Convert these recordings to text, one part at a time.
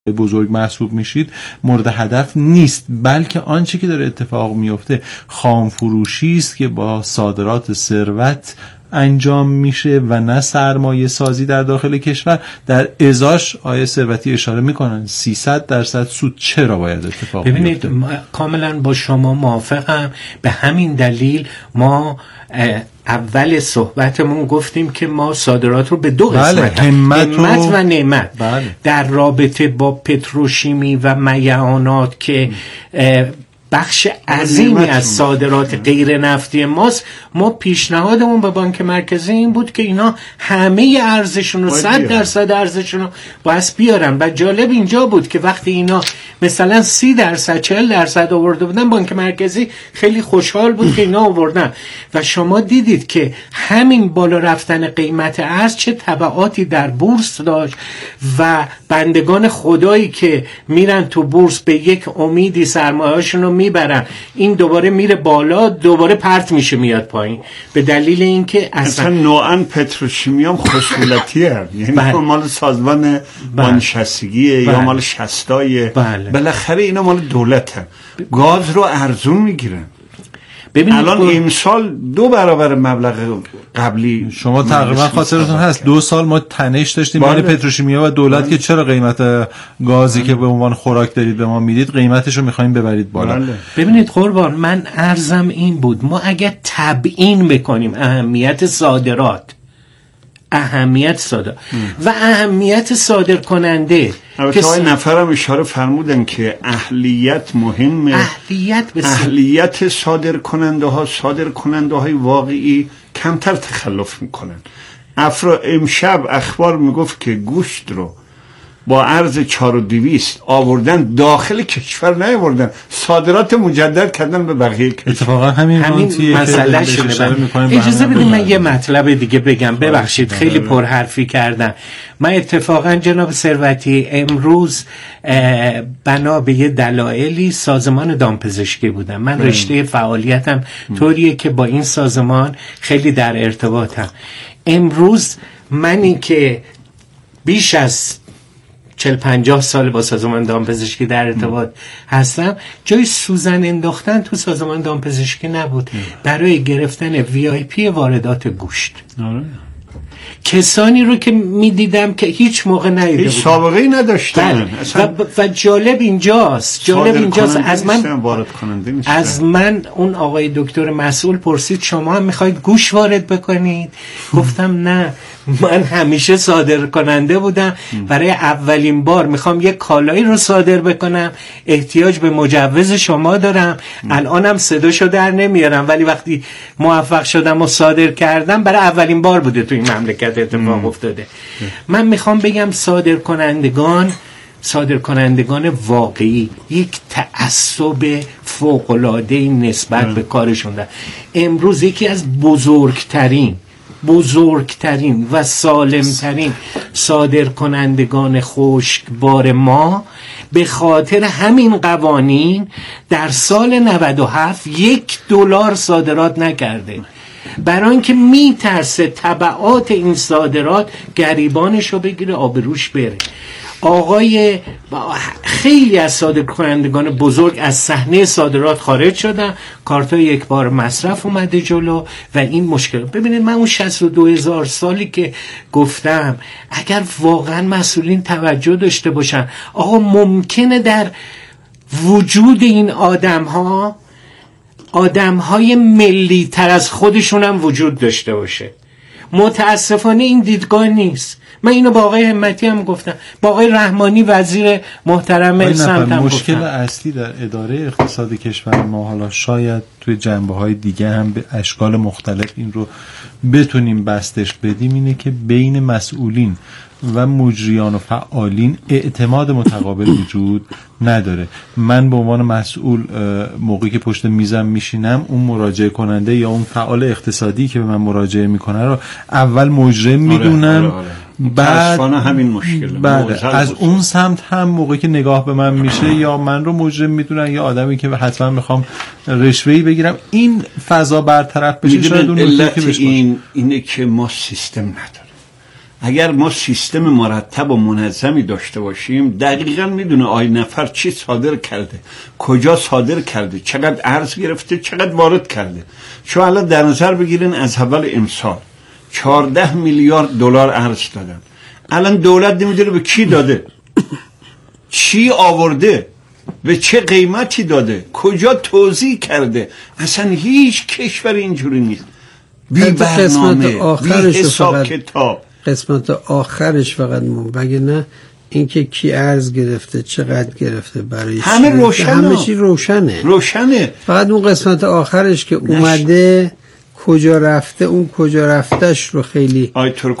بزرگ محسوب میشید مورد هدف نیست، بلکه آنچه که داره اتفاق میفته خام فروشی است که با صادرات ثروت انجام میشه و نه سرمایه سازی در داخل کشور. در ازاش آیه ثروتی اشاره میکنن 300% سود چرا باید اتفاق بیفته؟ ببینید کاملا با شما موافقم. به همین دلیل ما اول صحبتمون گفتیم که ما صادرات رو به دو قسمت همت و نعمت در رابطه با پتروشیمی و میعانات که بخش عظیمی از صادرات غیر نفتی ماست، ما پیشنهادمون به بانک مرکزی این بود که اینا همه ارزششون رو 100% ارزششون رو باید بیارن. و جالب اینجا بود که وقتی اینا مثلا 30% 40% آورده بودن، بانک مرکزی خیلی خوشحال بود که اینا آوردن و شما دیدید که همین بالا رفتن قیمت ارز چه تبعاتی در بورس داشت و بندگان خدایی که میرن تو بورس به یک امیدی سرمایه‌هاشون رو میبرن، این دوباره میره بالا، دوباره پرت میشه میاد پایین، به دلیل اینکه اصلا نوعاً پتروشیمی هم خصولتیه، یعنی مال سازمان بانشستگیه یا مال شستای، بالاخره اینا مال دولته، گاز رو ارزون میگیرن. الان این سال 2 برابر مبلغ قبلی. شما تقریبا خاطرتون هست 2 سال ما تنش داشتیم بین پتروشیمیا و دولت که چرا قیمت گازی که به عنوان خوراک دارید به ما میدید قیمتش رو میخوایم ببرید بالا. ببینید قربان، من عرضم این بود، ما اگر تبیین بکنیم اهمیت صادرات و اهمیت صادر کننده، البته آقای نفرم اشاره فرمودن که اهلیت مهمه، اهلیت صادر کننده های واقعی کمتر تخلف میکنن. امشب اخبار میگفت که گوشت رو با عرض 4200 آوردن داخل کشور نیاوردن، صادرات مجدد کردن به بقیه کشور. اتفاقا همین مسئله شده. اجازه بدید من یه مطلب دیگه بگم، ببخشید خیلی پرحرفی کردم. من اتفاقا جناب ثروتی امروز بنا به یه دلایلی سازمان دامپزشکی بودم. من رشته فعالیتم طوریه که با این سازمان خیلی در ارتباطم. امروز منی که بیش از 40-50 سال با سازمان دامپزشکی در ارتباط هستم، جای سوزن انداختن تو سازمان دامپزشکی نبود برای گرفتن VIP واردات گوشت. کسانی رو که میدیدم که هیچ موقع ندیده بودم، هیچ سابقه‌ای نداشتن. و جالب اینجاست از من اون آقای دکتر مسئول پرسید شما هم میخواید گوش وارد بکنید؟ گفتم نه، من همیشه صادر کننده بودم، برای اولین بار میخوام یک کالایی رو صادر بکنم، احتیاج به مجوز شما دارم، الانم صداشو در نمیارم، ولی وقتی موفق شدم و صادر کردم برای اولین بار بوده تو این مملکت اتفاق افتاده. من میخوام بگم صادر کنندگان واقعی یک تعصب فوق‌العاده‌ای نسبت به کارشون دارن. امروز یکی از بزرگترین و سالمترین صادر کنندگان خشکبار ما به خاطر همین قوانین در سال 97 $1 صادرات نکرده، برای اینکه میترسه تبعات این صادرات گریبانشو بگیره، آبروش بره. خیلی از صادر کنندگان بزرگ از صحنه صادرات خارج شدن، کارتای یک بار مصرف اومده جلو و این مشکل. ببینید من اون 62,000 سالی که گفتم، اگر واقعا مسئولین توجه داشته باشن، ممکنه در وجود این آدم‌های ملی تر از خودشون هم وجود داشته باشه. متاسفانه این دیدگاه نیست. من اینو با آقای همتی هم گفتم، با آقای رحمانی وزیر محترم سمت هم مشکل گفتم. اصلی در اداره اقتصاد کشور ما، حالا شاید توی جنبه‌های دیگه هم به اشکال مختلف این رو بتونیم بستش بدیم، اینه که بین مسئولین و مجریان و فعالین اعتماد متقابل وجود نداره. من به عنوان مسئول موقعی که پشت میزم میشینم، اون مراجعه کننده یا اون فعال اقتصادی که به من مراجعه میکنه رو اول مجرم میدونم. بعد همین مشکل از اون سمت هم موقعی که نگاه به من میشه یا من رو مجرم میدونن یا آدمی که حتما میخوام رشوه‌ای بگیرم. این فضا برطرف بشه. شاید اون علت اینه که ما سیستم نداریم. اگر ما سیستم مرتب و منظمی داشته باشیم دقیقاً میدونه آی نفر چی صادر کرده، کجا صادر کرده، چقدر ارز گرفته، چقدر وارد کرده. شما الان در نظر بگیرین از اول امسال 14 میلیارد دلار ارز دادن. الان دولت نمیدونه به کی داده، چی آورده، به چه قیمتی داده، کجا توزیع کرده. اصلا هیچ کشور اینجوری نیست. بی برنامه، بی حساب کتاب. قسمت آخرش فقط بگه نه اینکه کی ارز گرفته، چقدر گرفته، برای همه روشنه، همه چی روشنه. فقط اون قسمت آخرش که اومده کجا رفته، اون کجا رفتش رو خیلی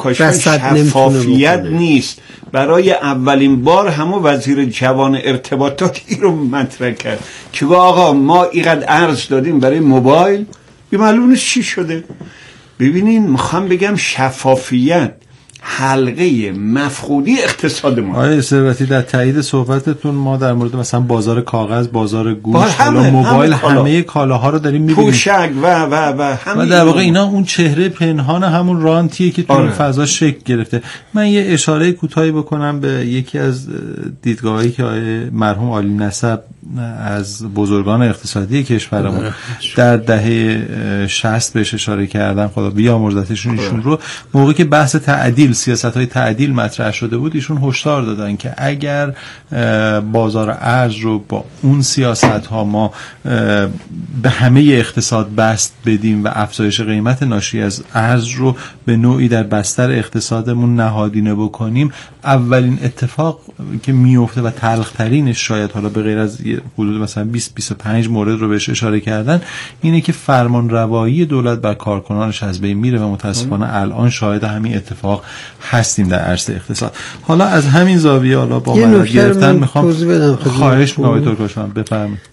شفافیت نیست. برای اولین بار همه وزیر جوان ارتباطاتی رو مطرح کرد که آقا ما اینقدر ارز دادیم برای موبایل، یه معلوم نیست چی شده. ببینین میخوام بگم شفافیت حلقه مفقودی اقتصاد ما. آقای ثروتی در تایید صحبتتون ما در مورد مثلا بازار کاغذ، بازار گوشت، حالا موبایل، همه کالاها رو داریم می‌بینیم، پوشک و در واقع اینا اون چهره پنهان همون رانتیه که تو این فضا شکل گرفته. من یه اشاره کوتاهی بکنم به یکی از دیدگاهایی که آقای مرحوم عالی نسب از بزرگان اقتصادی کشورمون در دهه 60 بهش اشاره کردن، خدا بیامرزتشون ایشون رو، موقعی که بحث تعدیل، سیاست‌های تعدیل مطرح شده بود، ایشون هشدار دادن که اگر بازار ارز رو با اون سیاست‌ها ما به همه اقتصاد بست بدیم و افزایش قیمت ناشی از ارز رو به نوعی در بستر اقتصادمون نهادینه بکنیم، اولین اتفاق که میفته و تلخ‌ترینش شاید، حالا به غیر از حدود مثلا 20-25 مورد رو بهش اشاره کردن، اینه که فرمان روایی دولت بر کارکنانش از بین میره و متاسفانه الان شاهد همین اتفاق هستیم در عرصه اقتصاد. حالا از همین زاویه، حالا با من گرفتن میخوام خواهش میکنم آقای ترکاشان بفرمایید.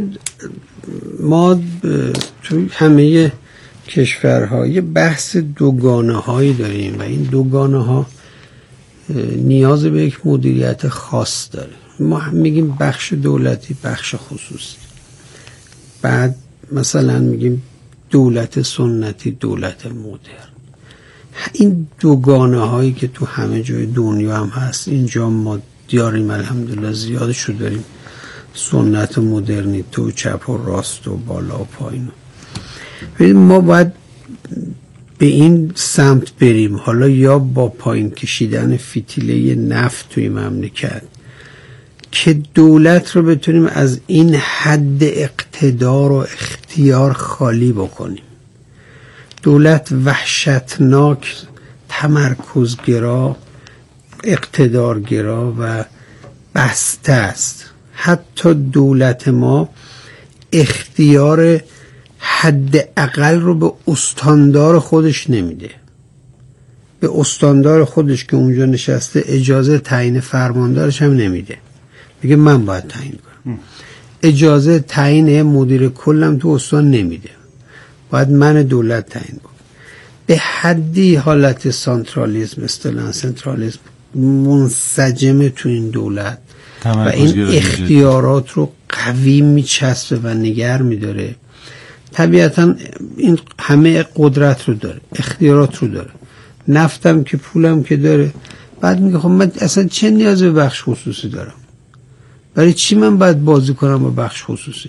ما توی همه کشورها یه بحث دوگانه هایی داریم و این دوگانه ها نیاز به یک مدیریت خاص داره. ما میگیم بخش دولتی، بخش خصوصی، بعد مثلا میگیم دولت سنتی، دولت مدرن. این دوگانه هایی که تو همه جای دنیا هم هست، اینجا ما دیاریم الحمدلله زیادشو داریم، سنت و مدرنیته و چپ و راست و بالا و پایین. ما باید به این سمت بریم، حالا یا با پایین کشیدن فتیله نفت توی مملکت که دولت رو بتونیم از این حد اقتدار و اختیار خالی بکنیم. دولت وحشتناک تمرکزگرا، اقتدارگرا و بسته است. حتی دولت ما اختیار حد اقل رو به استاندار خودش نمیده. به استاندار خودش که اونجا نشسته اجازه تعیین فرماندارش هم نمیده، میگه من باید تعیین کنم. اجازه تعیین مدیر کلم تو استان نمیده، باید من دولت تعیین کنم. به حدی حالت سانترالیسم، اصطلاحاً سنترالیسم منسجمه تو این دولت و این اختیارات رو قوی میچسبه و نگر میداره. طبیعتاً این همه قدرت رو داره، اختیارات رو داره، نفتم که پولم که داره. بعد میگه خب من اصلا چه نیاز به بخش خصوصی دارم؟ برای چی من باید بازی کنم با بخش خصوصی؟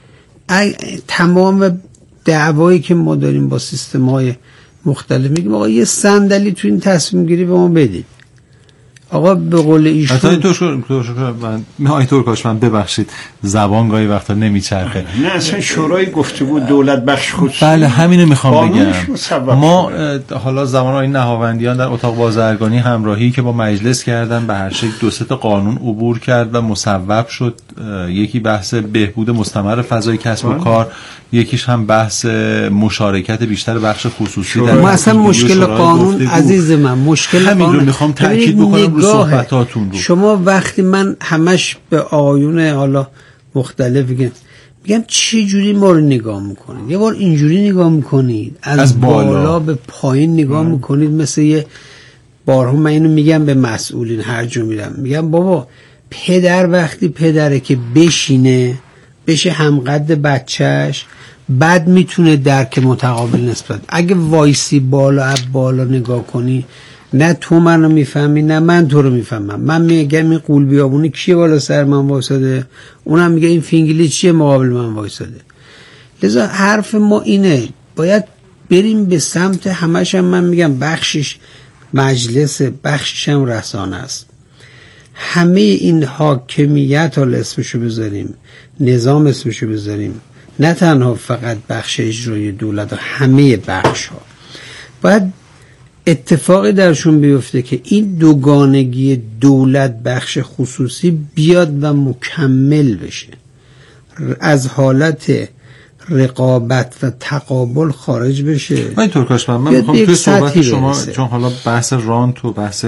تمام دعوایی که ما داریم با سیستم‌های مختلف، میگیم آقا یه صندلی تو این تصمیم گیری به ما بدید. آقا به قول ایشون آقای ترکاشان ببخشید زبان گاهی وقتا نمیچرخه. نه اصلا شورای گفتگو دولت بخش خصوصی، بله همینو میخوام بگم. ما حالا زمان این نهاوندیان در اتاق بازرگانی همراهی که با مجلس کردن به هر شکل 2-3 تا قانون عبور کرد و مصوب شد. یکی بحث بهبود مستمر فضای کسب و کار، یکیش هم بحث مشارکت بیشتر بخش خصوصی در ما اصلا مشکل قانون عزیز من، مشکل همین رو میخوام تاکید بکنم رو صحبتاتون رو. شما وقتی من همش به آیون حالا مختلف میگم چه جوری ما رو نگاه میکنید، یه بار اینجوری نگاه میکنید از بالا به پایین نگاه میکنید. مثل یه بارها من اینو میگم به مسئولین هر جا میرم، میگم بابا پدر وقتی پدره که بشینه بشه همقد بچهش، بعد میتونه درک متقابل نسبت. اگه وایسی بالا نگاه کنی نه تو منو میفهمی نه من تو رو میفهمم. من میگم این قول بیابونی کیه بالا سر من وایساده، اونم میگه این فینگلی چیه مقابل من وایساده. لذا حرف ما اینه باید بریم به سمت، همش هم من میگم بخشش مجلس، بخشش هم رسانه است. همه این حاکمیت ها اسمشو بذاریم، نظام اسمشو بذاریم، نه تنها فقط بخش اجرای دولت، همه بخش ها باید اتفاقی درشون بیفته که این دوگانگی دولت بخش خصوصی بیاد و مکمل بشه، از حالت رقابت و تقابل خارج بشه. آقای ترکاشفر، من میخوام توی صحبت شما چون حالا بحث رانت و بحث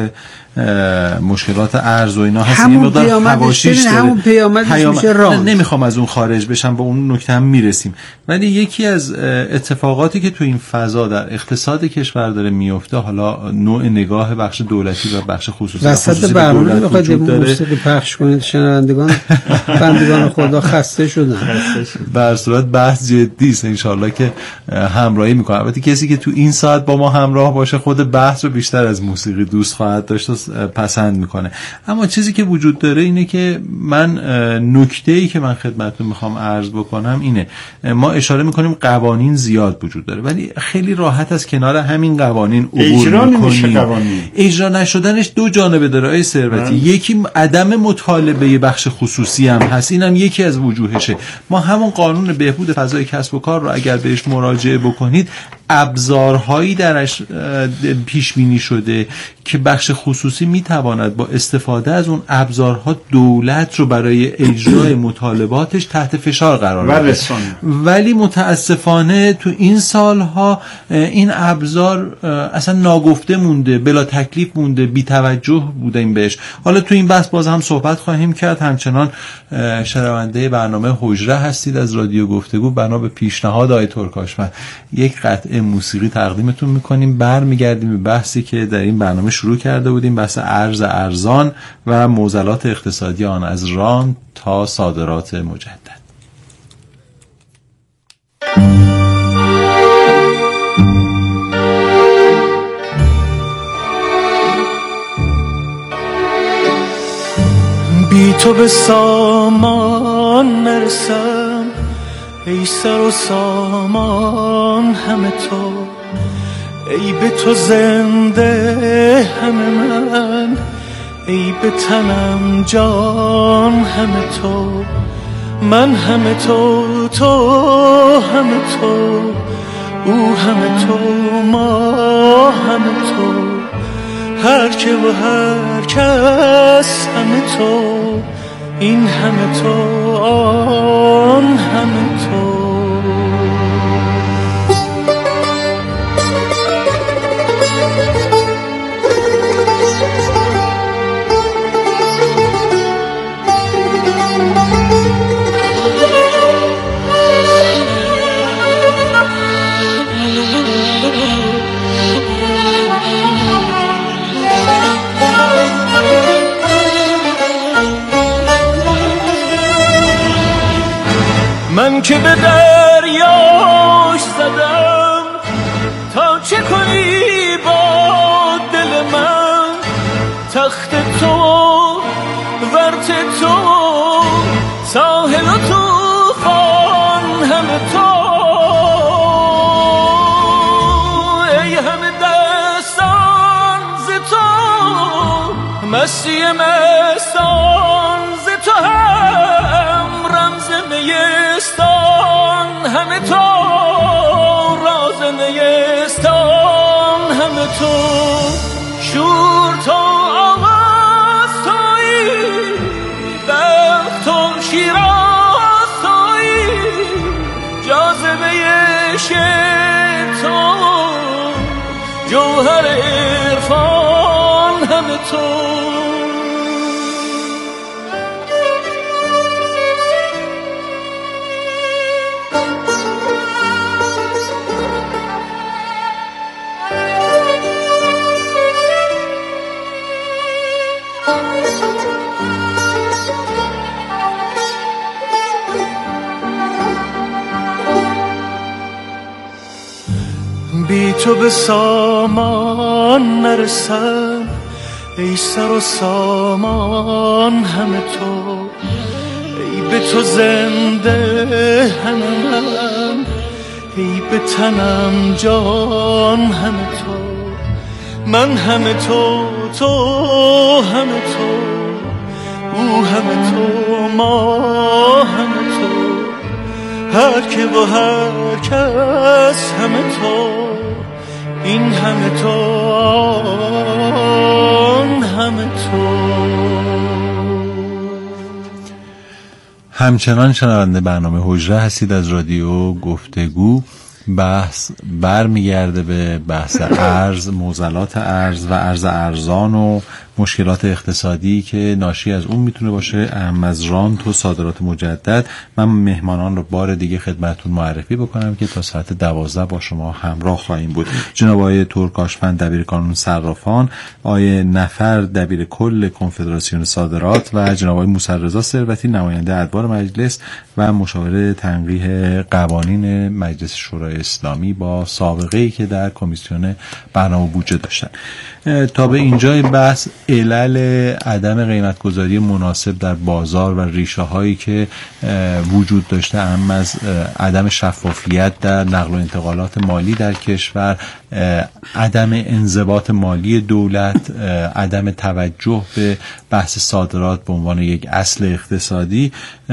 مشکلات ارز و اینا هست، این مقدار حواشیش داره، همون پیامدش میشه رانت. نمیخوام از اون خارج بشم، با اون نکته هم میرسیم. ولی یکی از اتفاقاتی که تو این فضا در اقتصاد کشور داره میفته، حالا نوع نگاه بخش دولتی و بخش خصوصی وسط برنامه بخواید موسیقی پخش کنید شنوندگان بندگان خدا خسته شدن. در صورت بحث جدی است، انشالله که همراهی میکنه. البته کسی که تو این ساعت با ما همراه باشه خود بحث رو بیشتر از موسیقی دوست خواهد داشت و پسند میکنه. اما چیزی که وجود داره اینه که من نکته‌ای که من خدمتتون میخوام عرض بکنم اینه، ما اشاره میکنیم قوانین زیاد وجود داره ولی خیلی راحت از کنار همین قوانین عبور میکنیم. اجرا نشدنش دو جانبه داره ای ثروتی. یکی عدم مطالبه بخش خصوصی هم هست، اینم یکی از وجوهشه. ما همون قانون بهبود فضای کسب و کار رو اگر بهش مراجعه بکنید، ابزارهایی درش پیش بینی شده که بخش خصوصی میتواند با استفاده از اون ابزارها دولت رو برای اجرای مطالباتش تحت فشار قرار بده. ولی متاسفانه تو این سالها این ابزار اصلا ناگفته مونده، بلا تکلیف مونده، بی توجه بودیم بهش. حالا تو این بحث باز هم صحبت خواهیم کرد. همچنان شنونده برنامه حجره هستید از رادیو گفتگو. بنا به پیشنهاد آقای ترکاشفر یک قطعه موسیقی تقدیمتون میکنیم، برمیگردیم به بحثی که در این برنامه شروع کرده بودیم، بحث ارز ارزان و معضلات اقتصادی آن، از ران تا صادرات مجدد. بی تو به سامان نرسم، ای سر و سامان همه تو، ای به تو زنده همه من، ای به تنم جان همه تو، من همه تو، تو همه تو، او همه تو، ما همه تو، هر که و هر کس همه تو، این همه تو، آن همه تو. من که به دریاش زدم تا چه کنی با دل من، تخت تو ورت تو ساحل و طوفان همه تو، ای همه دستان ز تو، مستی مستان ز تو، هم رمز نیستان همه تو، راز نیستان همه تو، شور تو آواز تویی، بخت تو شیراز تویی، جاذبه شعر تو، جوهر عرفان همه تو. بی تو به سامان نرسم، ای سر و سامان همه تو، ای به تو زنده همه من، ای به تنم جان همه تو، من همه تو، تو همه تو، او همه تو، ما همه تو، هر که و هر کس همه تو، این همه تو، آن همه تو. همچنان شنونده برنامه حجره هستید از رادیو گفتگو. بحث برمیگرده به بحث ارز، معضلات ارز و ارز ارزان و مشکلات اقتصادی که ناشی از اون میتونه باشه، اهم از رانت و صادرات مجدد. من مهمانان رو بار دیگه خدمتتون معرفی بکنم که تا ساعت 12 با شما همراه خواهیم بود. جناب آقای ترکاشفند دبیر کانون صرافان، آقای نفر دبیر کل کنفدراسیون صادرات و جناب آقای موسی رضا ثروتی نماینده ادبار مجلس و مشاور تنقیح قوانین مجلس شورای اسلامی با سابقه‌ای که در کمیسیون برنامه بودجه داشتن. تا به اینجای بحث علل عدم قیمتگذاری مناسب در بازار و ریشه هایی که وجود داشته، اما از عدم شفافیت در نقل و انتقالات مالی در کشور، عدم انضباط مالی دولت، عدم توجه به بحث صادرات به عنوان یک اصل اقتصادی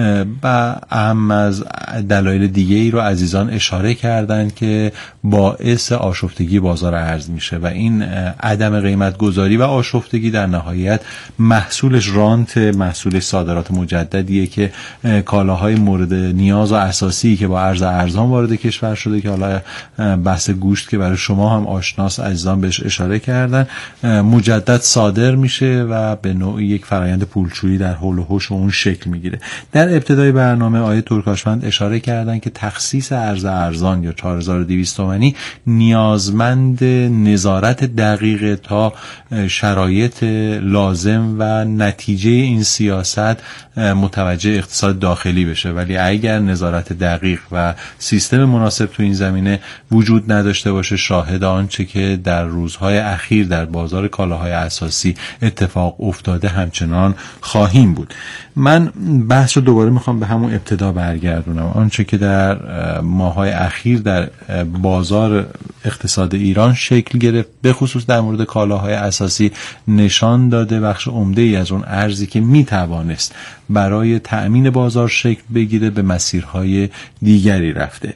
و اهم از دلایل دیگه ای رو عزیزان اشاره کردن که باعث آشفتگی بازار ارز میشه و این عدم قیمت گذاری و آشفتگی در نهایت محصولش رانت، محصولش صادرات مجددیه که کالاهای مورد نیاز و اساسی که با ارز ارزان وارد کشور شده که حالا بحث گوشت که برای شما هم آشناس عزیزان بهش اشاره کردن، مجدد صادر میشه و به نوعی یک فرایند پولشویی در حول و حوش اون شکل میگیره. در ابتدای برنامه آیه ترکاشفند اشاره کردن که تخصیص ارز ارزان یا 4200 تومانی نیازمند نظارت دقیق تا شرایط لازم و نتیجه این سیاست متوجه اقتصاد داخلی بشه، ولی اگر نظارت دقیق و سیستم مناسب تو این زمینه وجود نداشته باشه، شاهد آنچه که در روزهای اخیر در بازار کالاهای اساسی اتفاق افتاده همچنان خواهیم بود. من بحث رو دوباره میخوام به همون ابتدا برگردونم. آنچه که در ماه‌های اخیر در بازار اقتصاد ایران شکل گرفت، به خصوص در مورد کالاهای اساسی، نشان داده بخش عمده‌ای از اون ارزی که میتوانست برای تأمین بازار شکل بگیره به مسیرهای دیگری رفته.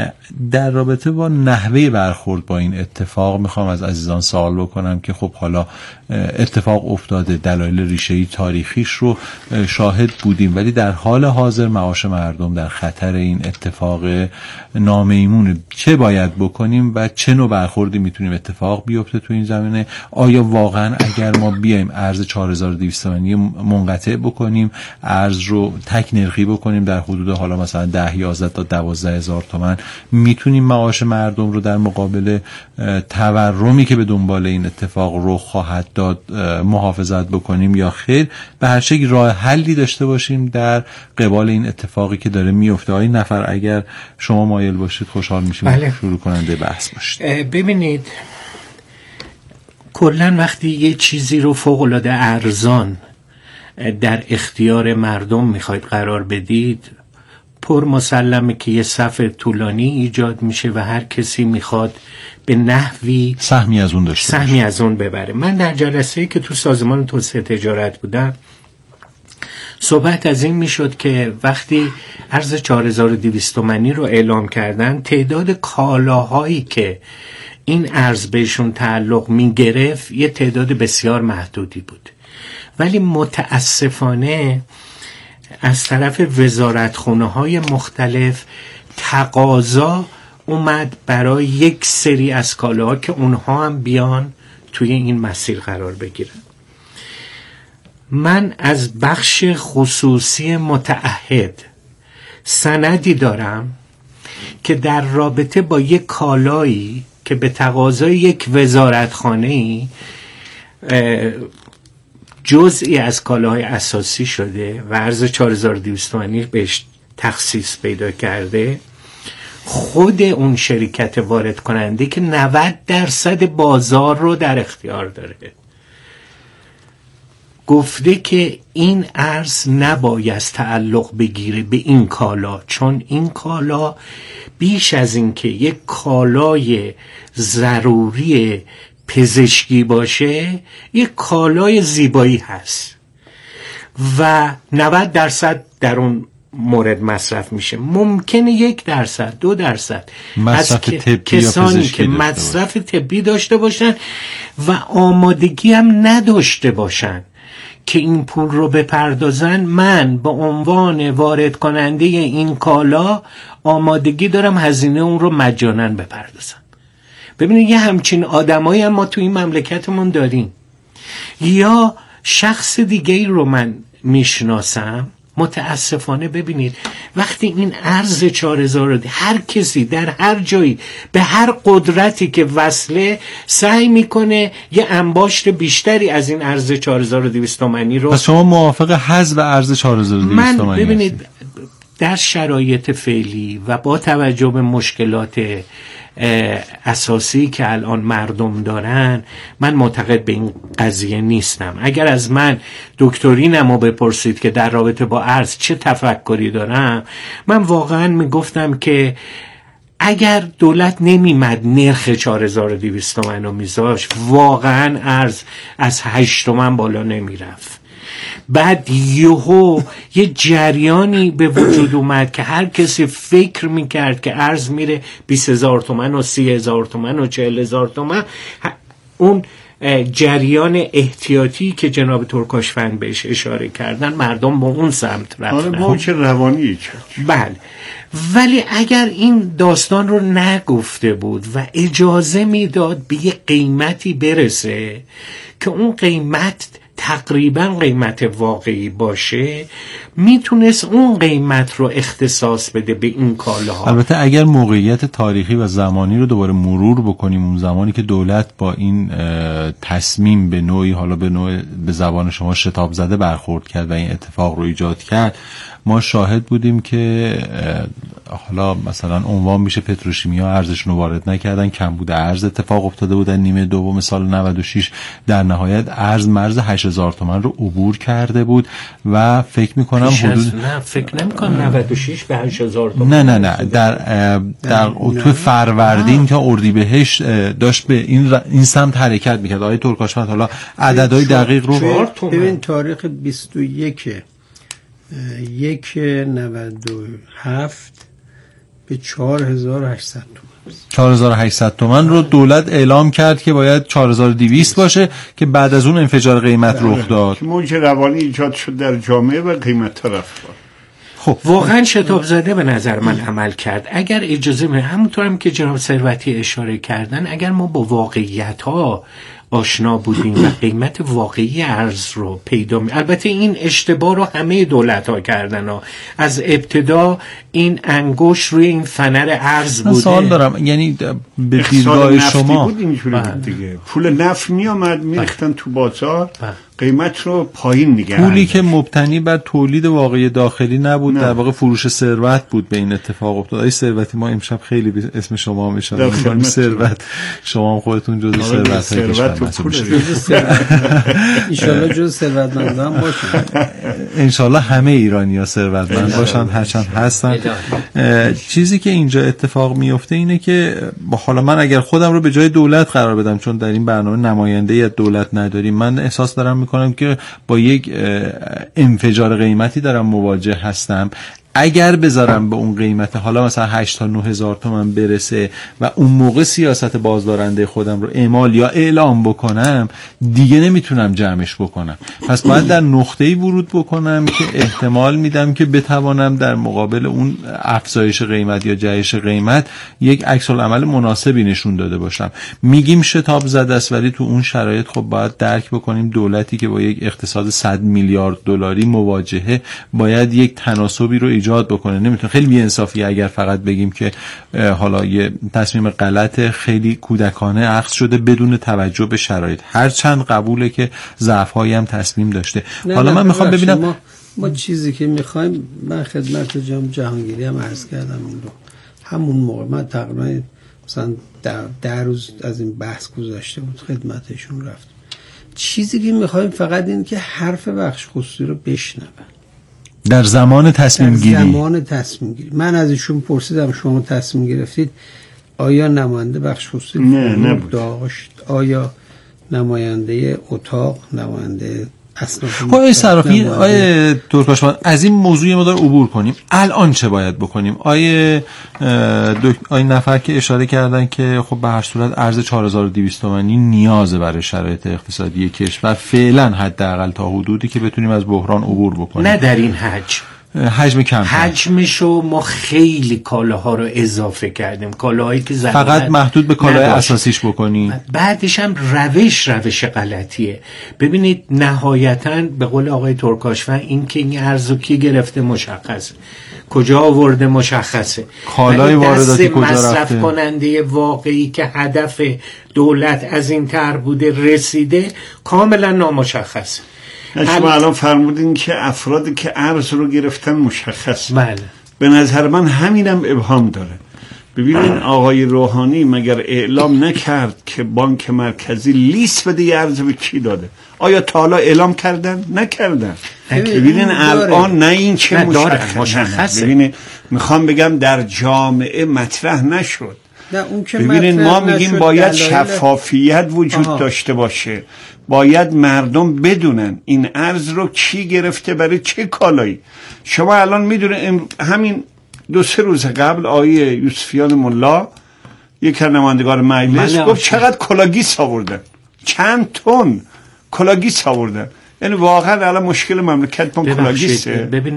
در رابطه با نحوه برخورد با این اتفاق میخوام از عزیزان سوال بکنم که خب حالا اتفاق افتاده، دلایل ریشه‌ای تاریخیش رو شاهد بودیم، ولی در حال حاضر معاش مردم در خطر این اتفاق نامیمونه. چه باید بکنیم و چه نوع برخوردی میتونیم اتفاق بیفته تو این زمینه؟ آیا واقعا اگر ما بیایم ارز 4200 تومانی منقطع بکنیم، ارز رو تک نرخی بکنیم در حدود حالا مثلا 10 11 تا 12000 تومان، میتونیم معاش مردم رو در مقابل تورمی که به دنبال این اتفاق رخ خواهد داد محافظت بکنیم یا خیر؟ به هر شکل راه حلی داشته باشیم در قبال این اتفاقی که داره میفته. آقای نفر اگر شما مایل باشید خوشحال میشیم. بله. شروع کننده بحث باشید. ببینید کلا وقتی یه چیزی رو فوق‌العاده ارزان در اختیار مردم میخواید قرار بدید، پر مسلمه که یه صف طولانی ایجاد میشه و هر کسی میخواد به نحوی سهمی از اون داشته باشه، سهمی از اون ببره. من در جلسه‌ای که تو سازمان توسعه تجارت بودم صحبت از این میشد که وقتی ارز 4200 تومانی رو اعلام کردن، تعداد کالاهایی که این ارز بهشون تعلق میگرفت یه تعداد بسیار محدودی بود، ولی متاسفانه از طرف وزارتخونه‌های مختلف تقاضا اومد برای یک سری از کالاها که اونها هم بیان توی این مسیر قرار بگیرن. من از بخش خصوصی متعهد سندی دارم که در رابطه با یک کالایی که به تقاضای یک وزارتخانه‌ای جزئی از کالاهای اساسی شده و ارز 4200 تومانی بهش تخصیص پیدا کرده، خود اون شرکت وارد کننده که 90% بازار رو در اختیار داره گفته که این ارز نباید تعلق بگیره به این کالا، چون این کالا بیش از این که یک کالای ضروری پزشکی باشه یک کالای زیبایی هست و 90% در اون مورد مصرف میشه. ممکنه 1%، 2% از کسانی که مصرف طبی داشته باشن و آمادگی هم نداشته باشن که این پول رو بپردازن. من به عنوان وارد کننده این کالا آمادگی دارم هزینه اون رو مجانا بپردازم. ببینید یه همچین آدمایی هم ما تو این مملکتمون داریم. یا شخص دیگه‌ای رو من میشناسم متاسفانه ببینید وقتی این ارز 4000 هر کسی در هر جایی به هر قدرتی که وصله سعی میکنه یه انباشت بیشتری از این ارز 4200 تومانی رو. پس شما موافق حذف ارز 4200 تومانی؟ من ببینید در شرایط فعلی و با توجه به مشکلات اساسی که الان مردم دارن من معتقد به این قضیه نیستم. اگر از من دکترینمو بپرسید که در رابطه با ارز چه تفکری دارم، من واقعا میگفتم که اگر دولت نمیمد نرخ 4200 تومن رو میذاشت واقعا ارز از 8 تومن بالا نمیرفت. بعد یه جریانی به وجود اومد که هر کسی فکر میکرد که ارز میره 20,000 تومن و 30,000 تومن و 40,000 تومن. اون جریان احتیاطی که جناب ترکاشفند بهش اشاره کردن مردم با اون سمت رفتن. آره چه روانی بله. ولی اگر این داستان رو نگفته بود و اجازه میداد به یه قیمتی برسه که اون قیمت تقریبا قیمت واقعی باشه، میتونست اون قیمت رو اختصاص بده به این کالاها. البته اگر موقعیت تاریخی و زمانی رو دوباره مرور بکنیم، اون زمانی که دولت با این تصمیم به نوعی حالا به زبان شما شتاب زده برخورد کرد و این اتفاق رو ایجاد کرد، ما شاهد بودیم که حالا مثلا عنوان میشه پتروشیمیا ارزشون رو وارد نکردن، کمبود ارز اتفاق افتاده بود در نیمه دوم سال 96. در نهایت ارز مرز 8,000 تومان رو عبور کرده بود و فکر میکنم حدود نه فکر نمیکنم 96 به 8,000 تومان نه در تو فروردین تا اردیبهشت داشت به این سمت حرکت میکرد. آقای ترکاشفند حالا عددهای دقیق رو ببین تاریخ 21/1/97 به 4,800 تومان 4,800 تومان رو دولت اعلام کرد که باید 4,200 باشه که بعد از اون انفجار قیمت رخ داد. موج روانی ایجاد شد در جامعه و قیمت رفت. خب واقعا شتاب زده به نظر من عمل کرد. اگر اجازه بدید همونطور هم که جناب ثروتی اشاره کردن، اگر ما با واقعیت ها آشنا بودیم و قیمت واقعی ارز رو پیدا البته این اشتباه رو همه دولت ها کردن ها. از ابتدا این انگوش روی این فنر ارز بوده. سوال دارم، یعنی به دیدگاه شما بود اینجوری بود دیگه، پول نفت می آمد میریختن تو بازار قیمت رو پایین نگه. پولی که مبتنی بر تولید واقعی داخلی نبود، در واقع فروش ثروت بود. به این اتفاق افتاد. آقای ثروتی ما امشب خیلی اسم شما میشناسیم، میگیم ثروت، شما هم خودتون جزء ثروت ان شاءالله جزء ثروتمندان باشن. ان شاءالله همه ایرانی‌ها ثروتمند باشن هرچند هستن. چیزی که اینجا اتفاق میفته اینه که حالا من اگر خودم رو به جای دولت قرار بدم، چون در این برنامه نماینده‌ای از دولت نداریم، من احساس دارم میکنم که با یک انفجار قیمتی دارم مواجه هستم. اگر بذارم به اون قیمت حالا مثلا 8 تا 9,000 تومان برسه و اون موقع سیاست بازدارنده خودم رو اعمال یا اعلام بکنم، دیگه نمیتونم جمعش بکنم. پس باید در نقطه‌ای ورود بکنم که احتمال میدم که بتوانم در مقابل اون افزایش قیمت یا جهش قیمت یک عکس العمل مناسبی نشون داده باشم. میگیم شتاب زده است، ولی تو اون شرایط خب باید درک بکنیم دولتی که با یک اقتصاد 100 میلیارد دلاری مواجهه باید یک تناسبی رو ایجاد بکنه. نمیتونه خیلی بی‌انصافی اگر فقط بگیم که حالا یه تصمیم غلط خیلی کودکانه اخذ شده بدون توجه به شرایط، هرچند قبوله که ضعف‌هایی هم تصمیم داشته. حالا من میخوام ببینم ما چیزی که میخوایم، من خدمت جناب جهانگیری هم عرض کردم این رو، همون موقع من تقریبا مثلا 10 روز از این بحث گذشته بود خدمتشون رفتم. چیزی که میخوایم فقط این که حرف بخش خصوصی رو بشنون در زمان تصمیم گیری. من از ایشون پرسیدم شما تصمیم گرفتید آیا نماینده بخش خصوصی نبود داشت، آیا نماینده اتاق، نماینده آقای صرافی، آقای ترکاشوان، از این موضوع ما داره عبور کنیم. الان چه باید بکنیم؟ آقای نفر که اشاره کردن که خب به هر صورت ارز 4200 تومانی نیازه برای شرایط اقتصادی کشور فعلا، حداقل تا حدودی که بتونیم از بحران عبور بکنیم. نه در این حجم کم، حجمشو ما خیلی کالاها رو اضافه کردیم، کالاهایی که فقط محدود به کالای اساسیش بکنی. بعدش هم روش غلطیه. ببینید نهایتاً به قول آقای ترکاشوان این که این ارزو کی گرفته مشخصه، کجا آورده مشخصه، کالای وارداتی کجا رفته، مصرف کننده واقعی که هدف دولت از این طرح بوده رسیده کاملا نامشخصه. شما الان فرمودین که افرادی که ارز رو گرفتن مشخص. بله. به نظر من همینم ابهام داره. ببینین آقای روحانی مگر اعلام نکرد که بانک مرکزی لیست بده ارز به کی داده؟ آیا تا حالا اعلام کردن؟ نکردن. ببینین الان نه این چه مشخصه. ببینین میخوام بگم در جامعه مطرح نشد. ببینین ما میگیم باید شفافیت وجود داشته باشه، باید مردم بدونن این ارز رو کی گرفته برای چه کالایی. شما الان میدونین همین 2-3 روز قبل آقای یوسفیان ملا یک نمایندگان مجلس گفت چقدر کلاگیس آوردن، چند تن کلاگیس آوردن. یعنی واقعا الان مشکل مملکت ما کلاگیسه.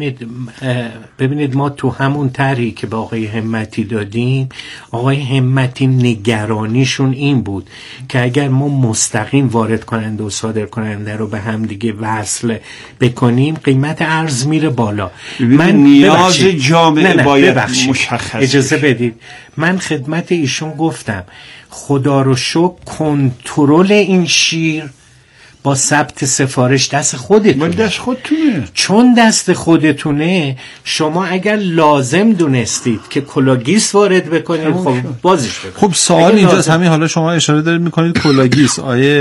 ببینید ما تو همون طرحی که به آقای همتی دادیم، آقای همتی نگرانیشون این بود که اگر ما مستقیم وارد کننده و صادر کننده رو به هم دیگه وصل بکنیم قیمت ارز میره بالا. من نیاز جامعه باید مشخص. اجازه بدید من خدمت ایشون گفتم خدا رو شکر کنترل این شیر با ثبت سفارش دست خودتونه. دست خودتونه. چون دست خودتونه شما اگر لازم دونستید که کلاگیس وارد بکنید خب بازش بکنید. خب سوال اینجاست، همین حالا شما اشاره دارید میکنید کلاگیس.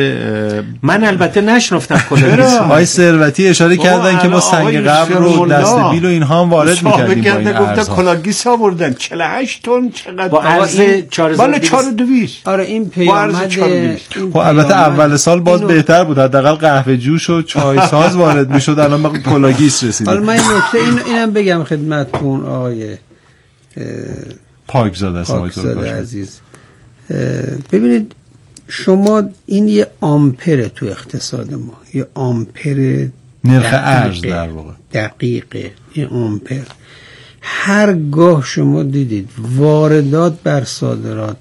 من البته نشنفتم کلاگیس. آقای ثروتی اشاره کردن که ما سنگ قبر رو دست بیل و اینها هم وارد میکردیم با این ارز. گفتن کلاگیس آوردن 48 تن چقدر با ارز 4200. آره این پیامد. خب البته اول سال باز بهتر بود، حداقل قهوه جوش و چای ساز وارد میشد، الان به کلاگیس رسیدیم. حالا من این نکته اینم بگم خدمتتون آقای پاکزاده عزیز. ببینید شما این یه آمپره تو اقتصاد ما، یه آمپر نرخ ارز در واقع دقیقه. این آمپر هرگاه شما دیدید واردات بر صادرات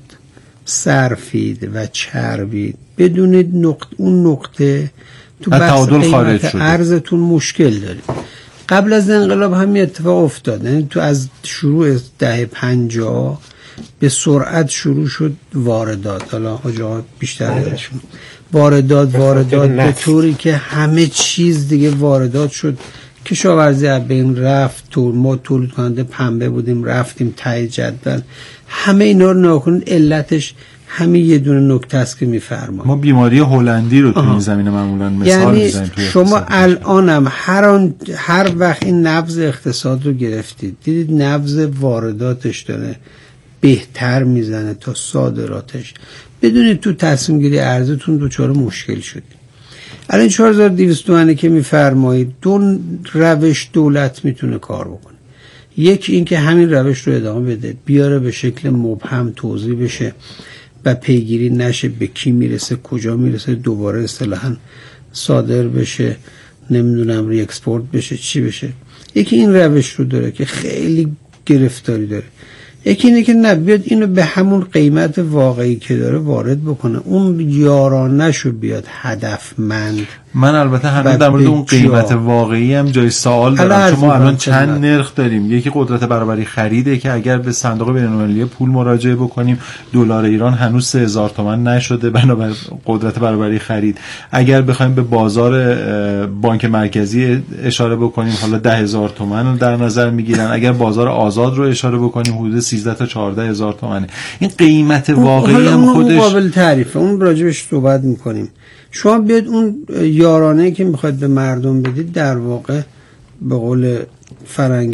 صرفید و چربید بدونید اون نقطه تو بحث قیمت ارزتون مشکل دارید. قبل از انقلاب همین اتفاق افتاد، یعنی تو از شروع دهه 50 به سرعت شروع شد واردات. حالا آقا بیشتر ازشون واردات به طوری که همه چیز دیگه واردات شد. کشاورزی از بین رفت، ما تولید کننده پنبه بودیم رفتیم ته جدول. همه اینا رو ناکنید علتش همین یه دونه نکته است که میفرمایید. ما بیماری هلندی رو تو این زمینه معمولا مثال میزنیم. یعنی شما الانم هر وقت این نبض اقتصاد رو گرفتید دیدید نبض وارداتش داره بهتر میزنه تا صادراتش، بدونید تو تصمیم گیری ارزتون دچار مشکل شدید. الان 4200 تومانی که میفرمایید دو روش دولت میتونه کار بکنه. یکی این که همین روش رو ادامه بده، بیاره به شکل مبهم توضیح بشه و پیگیری نشه به کی میرسه کجا میرسه، دوباره اصطلاحاً صادر بشه، نمیدونم ری اکسپورت بشه چی بشه. یکی این روش رو داره که خیلی گرفتاری داره. یکی اینه که نه بیاد اینو به همون قیمت واقعی که داره وارد بکنه، اون یارانه‌شو بیاد هدفمند. من البته هنوز در مورد اون قیمت واقعی هم جای سوال دارم. شما الان چند نرخ داریم؟ یکی قدرت برابری خریده که اگر به صندوق بین‌المللی پول مراجعه بکنیم دلار ایران هنوز 3000 تومان نشده بنابر قدرت برابری خرید. اگر بخوایم به بازار بانک مرکزی اشاره بکنیم حالا 10000 تومان رو در نظر میگیرن. اگر بازار آزاد رو اشاره بکنیم حدود 13 تا 14 هزار تومنه. این قیمت واقعی هم خودش قابل تعریفه، اون راجبش صحبت میکنیم. شما بیاد اون یارانه که میخواید به مردم بدید در واقع به قول فرنگی